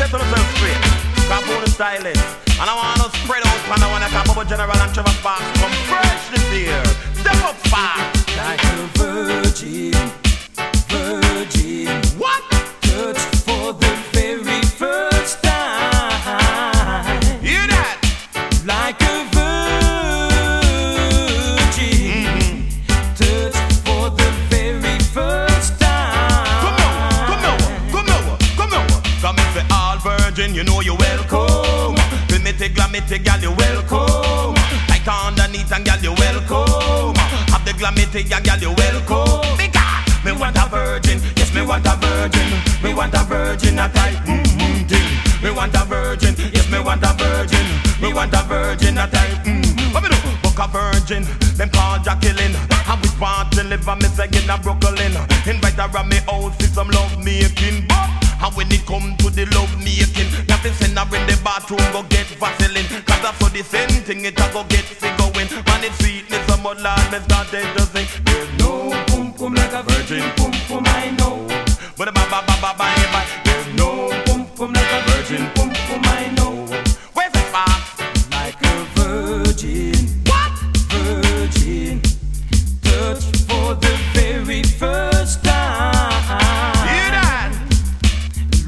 set yourself straight. Capone stylist. And I want to spread out and I want to come up General and Trevor Sparks. Come fresh this year. Step up fast. Like a virgin, virgin. What? Touched for the very first time. Hear that? Like a virgin, touched for the very first time. Come over. Come if you're all virgin, you know you're welcome. Primitive, glamity, gal, you're welcome. Tight underneath and gal, you're welcome. Have the glamity, gal, you're welcome. Because me want a virgin, yes, me want a virgin. Me want a virgin, a tight thing. Me want a virgin, yes, me want a virgin. Me want a virgin, a tight What me do? Book a virgin, them call Jacqueline. And we want to live and me saying a Brooklyn. Invite her around me house for some love making. And when it come to the love making, you have to send her in the bathroom, go get Vaseline. Cause that's for the same thing, it a go get sick going. Man, it's sweetness, some more lad, me started to sing. There's no pum pum like a virgin pum pum, I know.